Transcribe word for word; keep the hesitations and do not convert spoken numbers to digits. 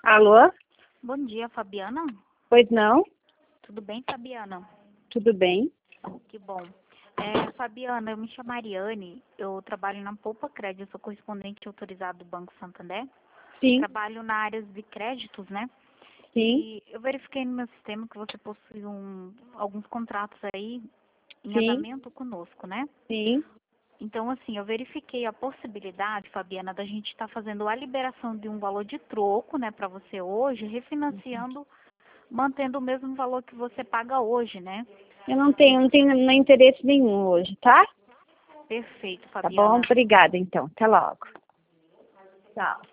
Alô? Bom dia, Fabiana. Pois não? Tudo bem, Fabiana? Tudo bem? Que bom. É, Fabiana, eu me chamo Ariane, eu trabalho na Poupa Crédito, sou correspondente autorizado do Banco Santander. Sim, Trabalho na área de créditos, né? sim, E eu verifiquei no meu sistema que você possui um, alguns contratos aí em sim, andamento conosco, né? sim. Então, assim, eu verifiquei a possibilidade, Fabiana, da gente estar fazendo a liberação de um valor de troco, né, para você hoje, refinanciando, mantendo o mesmo valor que você paga hoje, né? Eu não tenho, não tenho nem interesse nenhum hoje, tá? Perfeito, Tá bom? Fabiana. Obrigada, então. Até logo. Tchau.